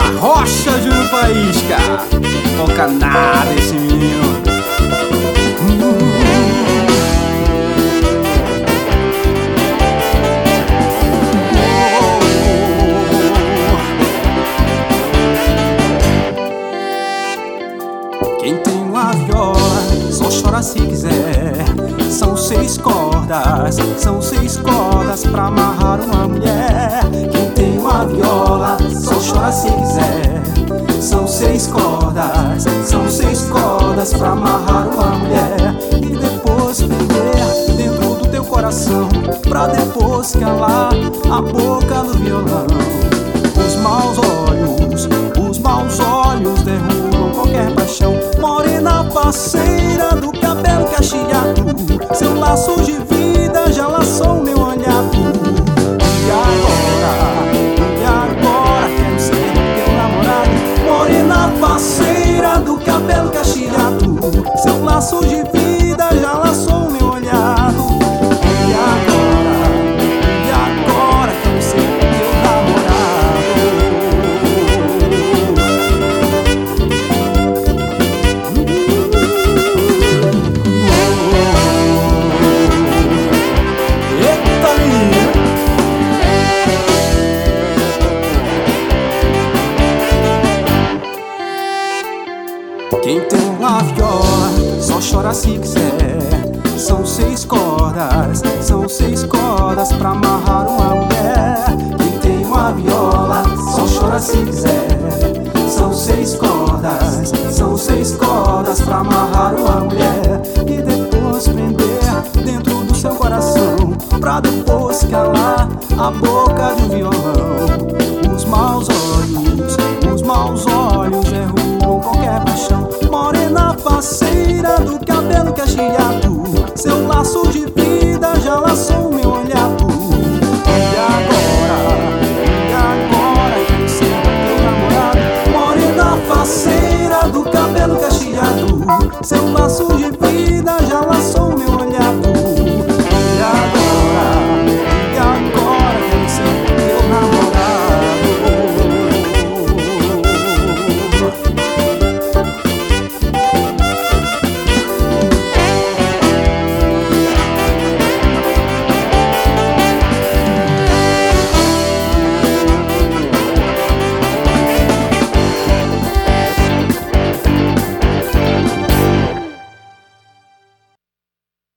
Arrocha Júnior Faísca, foca nada esse menino. Quem tem uma viola só chora se quiser. São 6 cordas pra amarrar uma mulher. Quem tem uma viola só chora se quiser. São 6 cordas pra amarrar uma mulher. E depois prender dentro do teu coração, pra depois calar a boca do violão. Os maus olhos derrubam qualquer paixão. Morena parceira do cabelo cacheado, seu laço de vida já laçou meu olhado. E agora quero ser teu namorado. Morena parceira do cabelo cacheado, seu laço de vida já laçou meu olhado. E agora quero ser teu namorado. Eita, menina! Quem tem uma viola só chora se quiser. São 6 cordas pra amarrar uma mulher. Quem tem uma viola só chora se quiser. São 6 cordas pra amarrar uma mulher. E depois prender dentro do seu coração, pra depois calar a boca de um violão. Os maus olhos derrubam qualquer paixão. Morena parceira do cabelo cacheado, seu laço de